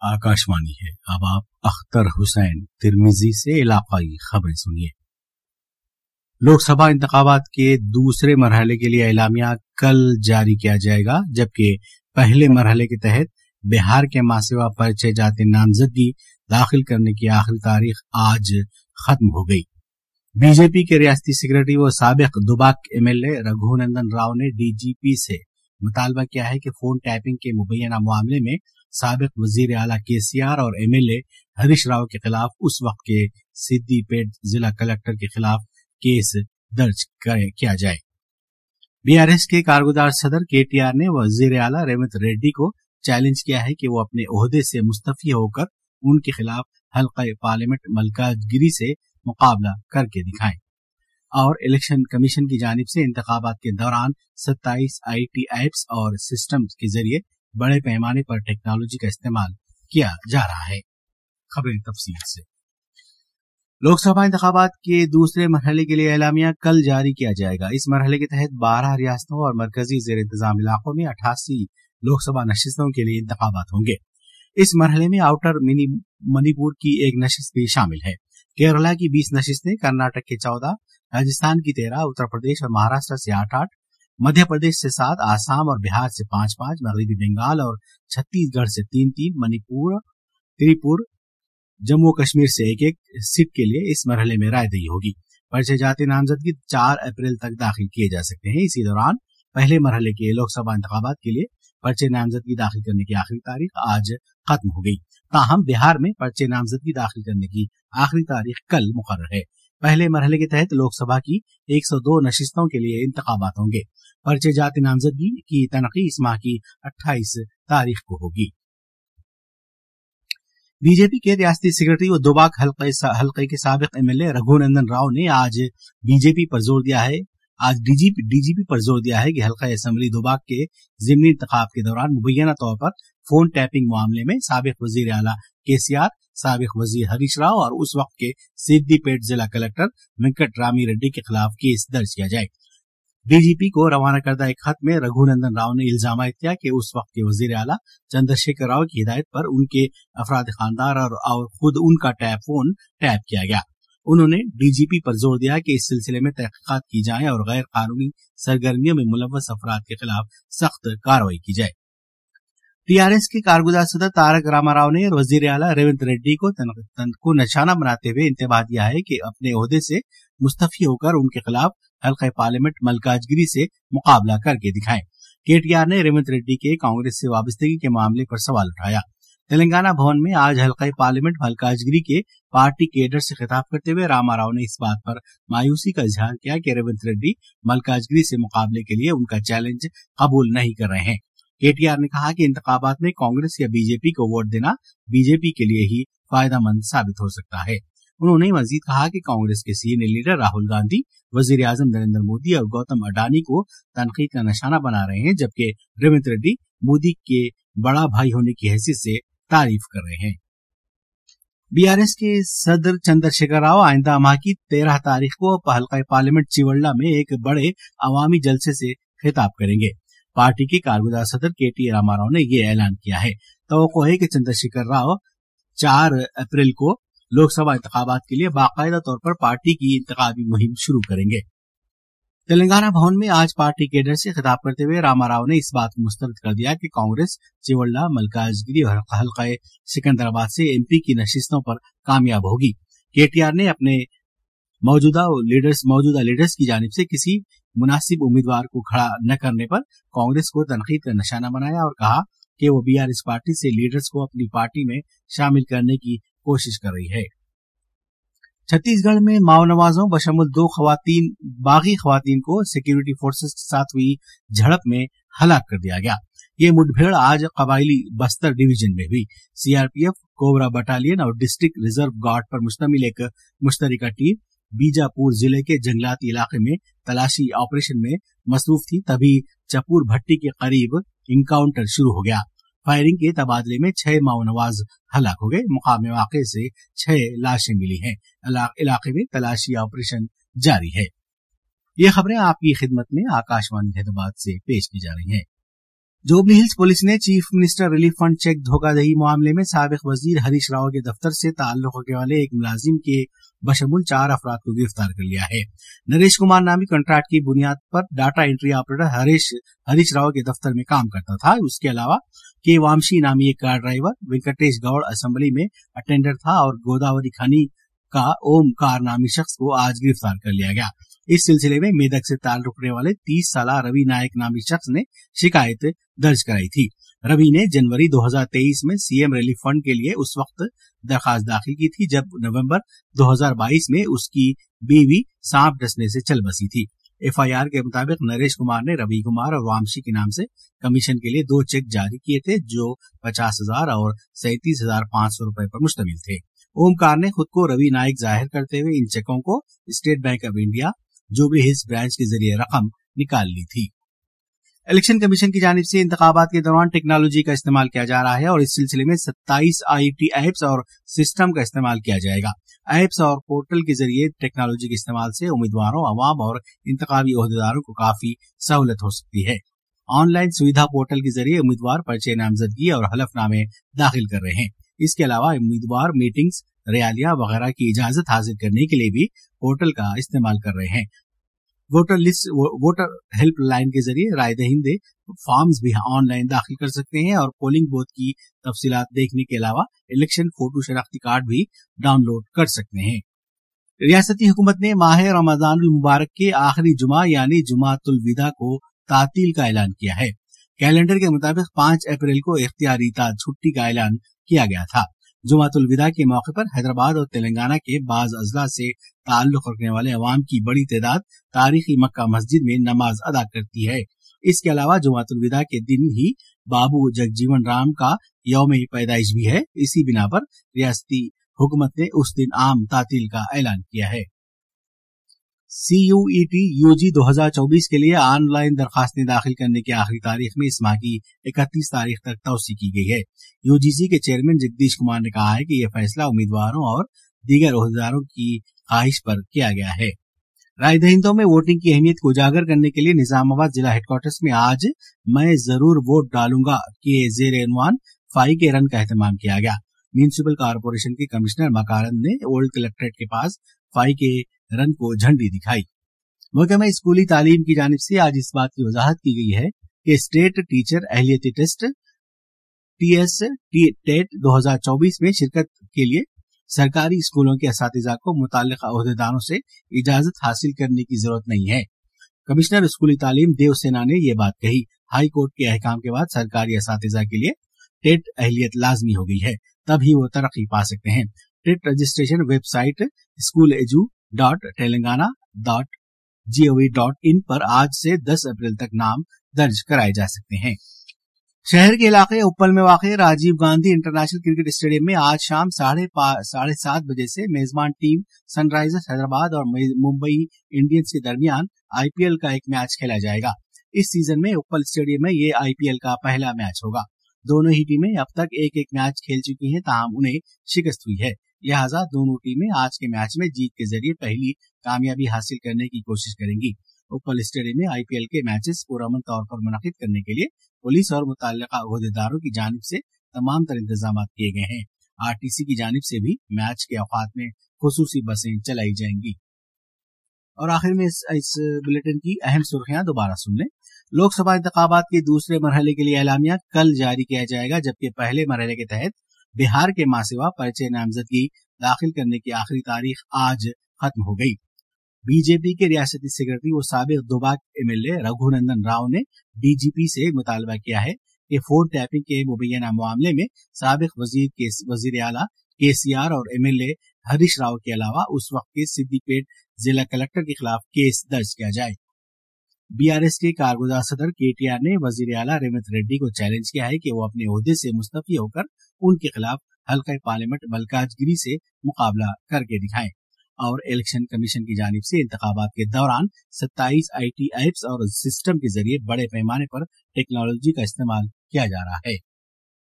आकाशवाणी है। अब आप अख्तर हुसैन तिरमिजी से इलाकाई खबरें सुनिए। लोकसभा इंतखाबात के दूसरे मरहले के लिए एलामिया कल जारी किया जाएगा, जबकि पहले मरहले के तहत बिहार के मासिवा पर्चे जाति नामजदगी दाखिल करने की आखिरी तारीख आज खत्म हो गई। बीजेपी के रियासती सेक्रेटरी व साबिक दुबाक एमएलए रघुनंदन राव ने डीजीपी से मुतालबा किया है कि फोन टैपिंग के मुबैना मामले में साबिक वजीर आला केसीआर और एमएलए हरीश राव के खिलाफ उस वक्त के सिद्दीपेट जिला कलेक्टर के खिलाफ केस दर्ज किया जाए। बीआरएस के कारगुजार सदर केटीआर ने वजीर आला रेवंत रेड्डी को चैलेंज किया है कि वो अपने ओहदे से मुस्तफी होकर उनके खिलाफ हल्का पार्लियामेंट मलकाजगिरी से मुकाबला करके दिखाएं। और इलेक्शन कमीशन की जानिब से इंतखाबात के दौरान 27 आईटी एप्स और सिस्टम्स के जरिए बड़े पैमाने पर टेक्नोलॉजी का इस्तेमाल किया जा रहा है। खबरें तफसील से। लोकसभा इंतखाबात के दूसरे मरहले के लिए एलामिया कल जारी किया जाएगा। इस मरहले के तहत 12 रियासतों और मरकजी जेर इंतजाम इलाकों में 88 लोकसभा नशिस्तों के लिए इंतखाबात होंगे। इस मरहले में आउटर मणिपुर की एक नशिस्त भी शामिल है। केरला की 20 नशिस्तें, कर्नाटक के 14, राजस्थान की 13, उत्तर प्रदेश और महाराष्ट्र से 8-8, मध्य प्रदेश से 7, आसाम और बिहार से 5-5, मगरबी बंगाल और छत्तीसगढ़ से 3-3, मणिपुर, त्रिपुरा, जम्मू कश्मीर से 1-1 सीट के लिए इस मरहले में रायदही होगी। पर्चे जाति नामजदगी 4 अप्रैल तक दाखिल किए जा सकते हैं। इसी दौरान पहले मरहले के लोकसभा इंतखाबात के लिए पर्चे नामजदगी दाखिल करने की आखिरी तारीख आज खत्म हो गई। ताहम बिहार में पर्चे नामजदगी दाखिल करने की आखिरी तारीख कल मुकर्रर है। पहले मरहले के तहत लोकसभा की 102 नशिस्तों के लिए इंतखाबात होंगे। पर्चे जाति नामजदगी की तनकी इस माह की 28 तारीख को होगी। बीजेपी के रियासती सेक्रेटरी व दोबाक हल्के के साबिक एमएलए रघुनंदन राव ने आज डीजीपी पर जोर दिया है कि हल्का असेंबली दोबाक के जिमनी इंतखाब के दौरान मुबैना तौर पर फोन टैपिंग मामले में साबिक वजीर आला केसीआर, साबिक वजीर हरीश राव और उस वक्त के सिद्दीपेट जिला कलेक्टर वेंकट रामी रेड्डी के खिलाफ केस दर्ज किया जाए। डीजीपी को रवाना करदा एक खत में रघुनंदन राव ने इल्जाम किया कि उस वक्त के वजीर आला चंद्रशेखर राव की हिदायत पर उनके अफराद खानदार और खुद उनका फोन टैप किया गया। उन्होंने डीजीपी पर जोर दिया कि इस सिलसिले में तहकीकात की जाए और गैर कानूनी सरगर्मियों में मुलव्वस अफराद के खिलाफ सख्त कार्रवाई की जाए। टीआरएस के कारगुजार सदर तारक रामाराव ने वजीर आला रेवंत रेड्डी को निशाना बनाते हुए इंतबाह दिया है कि अपने ओहदे से मुस्तफी होकर उनके खिलाफ हल्का पार्लियामेंट मलकाजगिरी से मुकाबला करके दिखाएं। केटीआर ने रेवंत रेड्डी के कांग्रेस से वाबस्तगी के मामले पर सवाल उठाया। तेलंगाना भवन में आज हल्का पार्लियामेंट मलकाजगिरी के पार्टी केडर से खिताब करते हुए रामाराव ने इस बात पर मायूसी का इजहार किया कि रेवंत रेड्डी मलकाजगिरी से मुकाबले के लिए उनका चैलेंज कबूल नहीं कर रहे हैं। केटीआर ने कहा कि इंतखाबात में कांग्रेस या बीजेपी को वोट देना बीजेपी के लिए ही फायदेमंद साबित हो सकता है। उन्होंने मजीद कहा कि कांग्रेस के सीनियर लीडर राहुल गांधी, वजीर आजम नरेंद्र मोदी और गौतम अडानी को तनकीद का निशाना बना रहे हैं, जबकि रेवंत रेड्डी मोदी के बड़ा भाई होने की हैसियत से तारीफ कर रहे हैं। बीआरएस के सदर चंद्रशेखर राव आइंदा माह की 13 तारीख को हल्का पार्लियामेंट चिवल्ला में एक बड़े अवामी जलसे से खिताब करेंगे। पार्टी के कारगुजार सदर केटी रामाराव ने यह ऐलान किया है। तवक्को है कि चंद्रशेखर राव 4 अप्रैल को लोकसभा इंतखाबात के लिए बाकायदा तौर पर पार्टी की इंतखाबी मुहिम शुरू करेंगे। तेलंगाना भवन में आज पार्टी केडर से खिताब करते हुए रामाराव ने इस बात को मुस्तरद कर दिया कि कांग्रेस चिवल्ला, मलकाजगिरी और हल्का सिकंदराबाद से एमपी की नशिस्तों पर कामयाब होगी। केटीआर ने अपने मौजूदा लीडर्स की जानिब से किसी मुनासिब उम्मीदवार को खड़ा न करने पर कांग्रेस को तनकीद का निशाना बनाया और कहा कि वो बीआरएस पार्टी से लीडर्स को अपनी पार्टी में शामिल करने की कोशिश कर रही है। छत्तीसगढ़ में माओ नवाजों बशमुल 2 बागी खवातीन को सिक्योरिटी फोर्सेस के साथ हुई झड़प में हलाक कर दिया गया। ये मुठभेड़ आज कबायली बस्तर डिवीजन में हुई। सीआरपीएफ, कोबरा बटालियन और डिस्ट्रिक्ट रिजर्व गार्ड पर मुश्तमिल एक मुश्तरका टीम बीजापुर जिले के जंगलाती इलाके में तलाशी ऑपरेशन में मसरूफ थी, तभी चपूर भट्टी के करीब इनकाउंटर शुरू हो गया। फायरिंग के तबादले में 6 माओ नवाज हलाक हो गए। मुकाम वाक़े से 6 लाशें मिली हैं। इलाके में तलाशी ऑपरेशन जारी है। ये खबरें आपकी खिदमत में आकाशवाणी हैदराबाद से पेश की जा रही हैं। जुबली हिल्स पुलिस ने chief minister relief fund cheque धोखाधड़ी मामले में साबिक वजीर हरीश राव के दफ्तर से ताल्लुक रखने वाले एक मुलाजिम के बशमूल 4 अफराद को गिरफ्तार कर लिया है। नरेश कुमार नामी कॉन्ट्रैक्ट की बुनियाद पर data entry operator Harish Rao के दफ्तर में काम करता था। उसके अलावा के वामशी नामी एक car driver, Venkatesh Goud assembly में अटेंडर था और गोदावरी खनी का ओमकार नामी शख्स को आज गिरफ्तार कर लिया गया। इस सिलसिले में मेदक से ताल्लुक रखने वाले 30 साल रवि नायक नामी शख्स ने शिकायत दर्ज कराई थी। रवि ने जनवरी 2023 में सीएम रिलीफ फंड के लिए उस वक्त दरखास्त दाखिल की थी जब नवंबर 2022 में उसकी बीवी सांप डसने से चल बसी थी। एफआईआर के मुताबिक नरेश कुमार ने रवि कुमार और वामशी के नाम से कमीशन के लिए 2 चेक जारी किए थे जो 50,000 और 37,500 रुपए पर मुश्तमिल थे। ओमकार ने खुद को रवि नायक जाहिर करते हुए इन चेकों को स्टेट बैंक ऑफ इंडिया जुबली हिल्स ब्रांच के जरिए रकम निकाल ली थी। इलेक्शन कमीशन की जानिब से इंतखाबात के दौरान टेक्नोलॉजी का इस्तेमाल किया जा रहा है और इस सिलसिले में 27 आईटी एप्स और सिस्टम का इस्तेमाल किया जाएगा। एप्स और पोर्टल के जरिए टेक्नोलॉजी के इस्तेमाल से उम्मीदवारों, अवाम और इंतखाबी ओहदेदारों को काफी सहूलत हो सकती है। ऑनलाइन सुविधा पोर्टल के जरिए उम्मीदवार पर्चे नामजदगी और हलफनामे दाखिल कर रहे हैं। इसके अलावा उम्मीदवार मीटिंग्स, रैलियां वगैरह की इजाजत हासिल करने के लिए भी पोर्टल का इस्तेमाल कर रहे हैं। वोटर हेल्पलाइन के जरिए राय दहिंदे फॉर्म्स भी ऑनलाइन दाखिल कर सकते हैं और पोलिंग बूथ की तफसीलात देखने के अलावा इलेक्शन फोटो शनाख्ती कार्ड भी डाउनलोड कर सकते हैं। रियासती हुकूमत ने माह रमजानुल मुबारक के आखिरी जुमा यानी जुमातुल विदा को तातील का ऐलान किया है। कैलेंडर के मुताबिक 5 अप्रैल को इख्तियारी छुट्टी का ऐलान किया गया था। जुमातुल विदा के मौके पर हैदराबाद और तेलंगाना के बाज अजला से ताल्लुक रखने वाले अवाम की बड़ी तादाद तारीखी मक्का मस्जिद में नमाज अदा करती है। इसके अलावा जुमातुल विदा के दिन ही बाबू जगजीवन राम का यौम पैदाइश भी है। इसी बिना पर रियासती हुकूमत ने उस दिन आम तातील का ऐलान किया है। CUET UG 2024 के लिए ऑनलाइन दरखास्तें दाखिल करने की आखिरी तारीख में इस माह की 31 तारीख तक तौसी की गई है। UGC के चेयरमैन जगदीश कुमार ने कहा है कि यह फैसला उम्मीदवारों और दीगर ओहदेदारों की ख्वाहिश पर किया गया है। राय दहिंदों में वोटिंग की अहमियत को उजागर करने के लिए निजामाबाद जिला हेडक्वार्टर्स में आज मैं जरूर वोट डालूंगा के जेर उन्वान फाई के रन का एहतमाम किया गया। म्यूनिसिपल कॉरपोरेशन के कमिश्नर मकारंद ने ओल्ड कलेक्ट्रेट के पास फाई के रन को झंडी दिखाई। महकमा स्कूली तालीम की जानिब से आज इस बात की वजाहत की गई है कि स्टेट टीचर अहलियती टेस्ट टेट 2024 में शिरकत के लिए सरकारी स्कूलों के असातिजा को मुताल्लिका ओहदेदारों से इजाजत हासिल करने की जरूरत नहीं है। कमिश्नर स्कूली तालीम देव सेना ने यह बात कही। हाई कोर्ट के अहकाम के बाद सरकारी असातिजा के लिए टेट अहलियत लाजमी हो गई है, तभी वो तरक्की पा सकते हैं। टेट रजिस्ट्रेशन वेबसाइट schooledu.telangana.gov.in पर आज से 10 अप्रैल तक नाम दर्ज कराए जा सकते हैं। शहर के इलाके उप्पल में वाक़ Rajiv Gandhi international cricket stadium में आज शाम 7:30 बजे से मेजबान टीम सनराइजर्स हैदराबाद और मुंबई इंडियंस के दरमियान आईपीएल का एक मैच खेला जाएगा। इस सीजन में उप्पल स्टेडियम में ये आईपीएल का पहला मैच होगा। दोनों ही टीमें अब तक एक मैच खेल चुकी हैं, ताहम उन्हें शिकस्त हुई है। लिहाजा दोनों टीमें आज के मैच में जीत के जरिए पहली कामयाबी हासिल करने की कोशिश करेंगी। उप्पल स्टेडियम में आईपीएल के मैचेस पुरअमन तौर पर मुनक़िद करने के लिए पुलिस और मुतल्लिका ओहदेदारों की जानिब से तमाम तर इंतजाम किए गए हैं। आरटीसी की जानिब से भी मैच के औकात में खुसूसी बसें चलाई जाएंगी। और आखिर में इस बुलेटिन की अहम सुर्खियां दोबारा सुन लें। लोकसभा इंतखाबात के दूसरे मरहले के लिए एलामिया कल जारी किया जाएगा, जबकि पहले मरहले के तहत बिहार के मासिवा पर्चे नामजदगी दाखिल करने की आखिरी तारीख आज खत्म हो गई। बीजेपी के रियासती सेक्रेटरी व साबिक दोबाक एमएलए रघुनंदन राव ने डीजीपी से मुतालबा किया है कि फोन टैपिंग के मुबैना मामले में साबिक वजीर आला केसीआर और एमएलए हरीश राव के अलावा उस वक्त के सिद्दीपेट जिला कलेक्टर के खिलाफ केस दर्ज किया जाए। बीआरएस के कारगुजार सदर केटीआर ने वजीर आला रेवंत रेड्डी को चैलेंज किया है कि वो अपने ओहदे से मुस्तफी होकर उनके खिलाफ हल्का पार्लियामेंट मलकाजगिरी से मुकाबला करके दिखाएं। और इलेक्शन कमीशन की जानिब से इंतखाबात के दौरान 27 आईटी एप्स और सिस्टम के जरिए बड़े पैमाने पर टेक्नोलॉजी का इस्तेमाल किया जा रहा है।